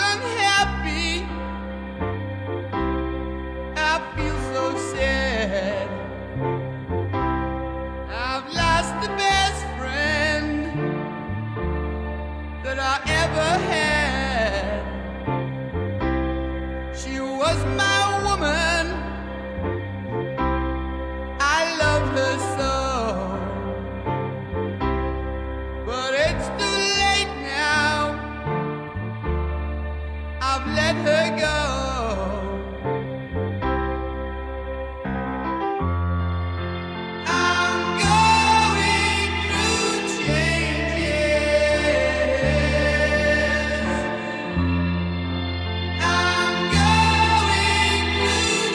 unhappy. I feel so sad. I've lost the best friend that I ever had. She was my woman. I loved her so. But it's too late now. I've let her go. I'm going through changes. I'm going through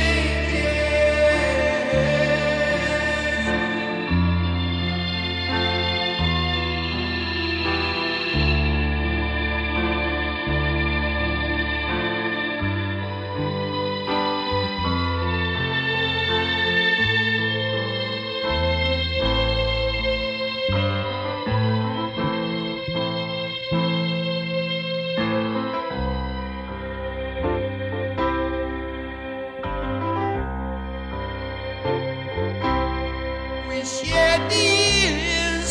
we shared the years,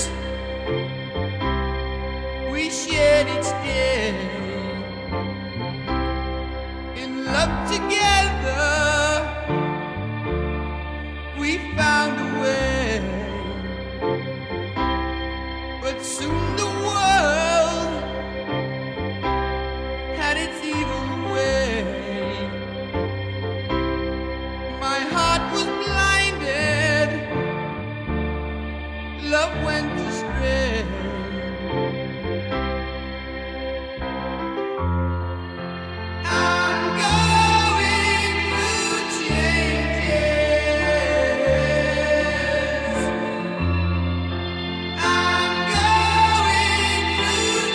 we shared each day, in love together, we found a way. But soon the world had its evil way. My heart was blinded, love went astray. I'm going through changes. I'm going through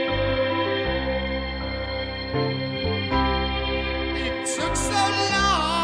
It took so long